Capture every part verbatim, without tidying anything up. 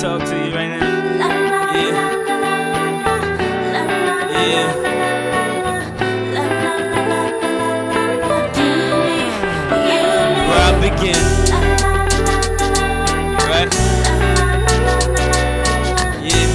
talk to you right now. Yeah. Yeah. Where I begin. Right? Yeah.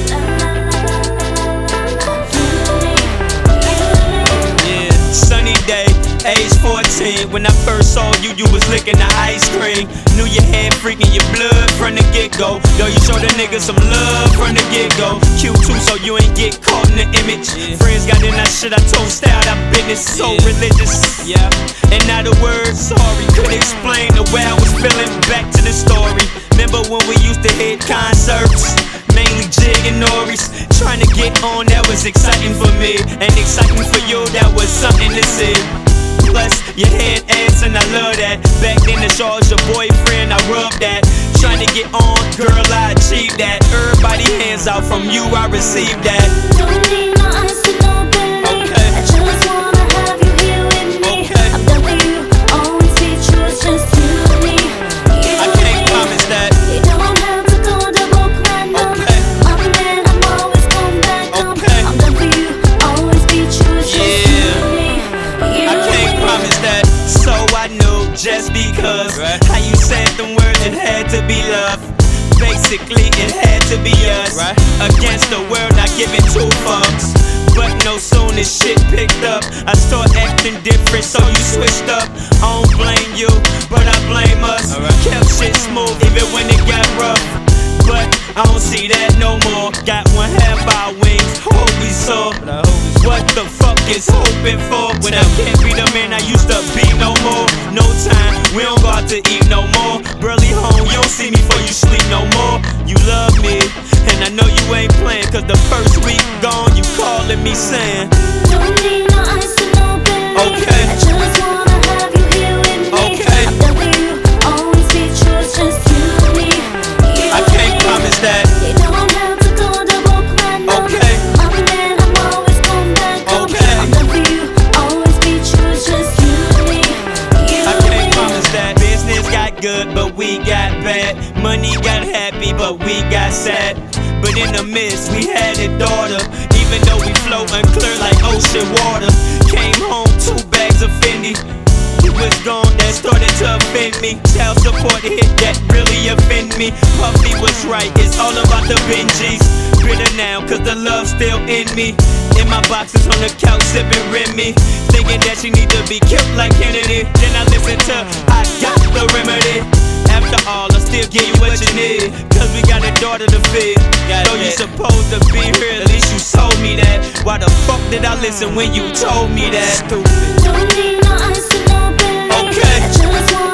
Yeah. Sunny day, age fourteen. When I first saw you, you was licking the ice cream. Knew you had freaking your blood from the get-go. Yo, you showed a nigga some love from the get-go. Cute too, so you ain't get caught in the image. Yeah. Friends got in that shit, I told style, that business so yeah. religious. Yeah. And now the word sorry could explain the way I was feeling. Back to the story. Remember when we used to hit concerts? Mainly Jig and Norris. Trying to get on, that was exciting for me. And exciting for you, that was something to see. Plus, you had ass and I love that. Back then the show was your boyfriend, I rubbed that. Trying to get on, girl, I achieved that. Everybody hands out, from you I received that. Don't need no ice and no belly. Okay. I just wanna have you here with me. Okay. I'm done for you, always be true, it's just you and me. You I can't promise that. You don't have to go double platinum. Okay. My man, I'm always come back up. Okay. I'm done for you, always be true, it's just Yeah. you and me. You I can't and me. promise that. So I knew just because right. How you said them words, it had to be love. Basically, it had to be us right. Against the world, not giving two fucks. But no soon as shit picked up, I start acting different, so you switched up. I don't blame you, but I blame us. Right. Kept shit smooth even when it got rough. But I don't see that no more. Got one half our wings, hope we saw. What the fuck is hoping for? When I can't be the man I used to be no more. No time, we don't go out to eat no more. Burley home, you don't see me before you sleep no more. You love me, and I know you ain't playing. Cause the first week gone, you calling me saying Don't need no ice and no belly. Okay. I just wanna have you here with me. Okay. I'm done for you, always be true, it's just you and me. You I can't promise that. You don't have to go double platinum. Okay. My man, I'm always come back up. Okay. I'm done for you, always be true, it's just you and me. You I and can't me. promise that. Business got good, but we got bad. Money got happy, but we got sad. But in the midst, we had a daughter. Even though we float unclear like ocean water. Came home, two bags of Fendi. He was gone, that started to offend me. Child support hit, that really offend me. Puffy was right, it's all about the Benjis. Bitter now, cause the love's still in me. In my boxes on the couch, sipping Remy. Thinking that she need to be killed like Kennedy. Then I listen to I Got the Remedy. After all, I still give you what you need. Cause we got a daughter to feed. Though you supposed to be here, at least you told me that. Why the fuck did I listen when you told me that? Stupid. Don't need no ice and no belly. Okay. I just wanna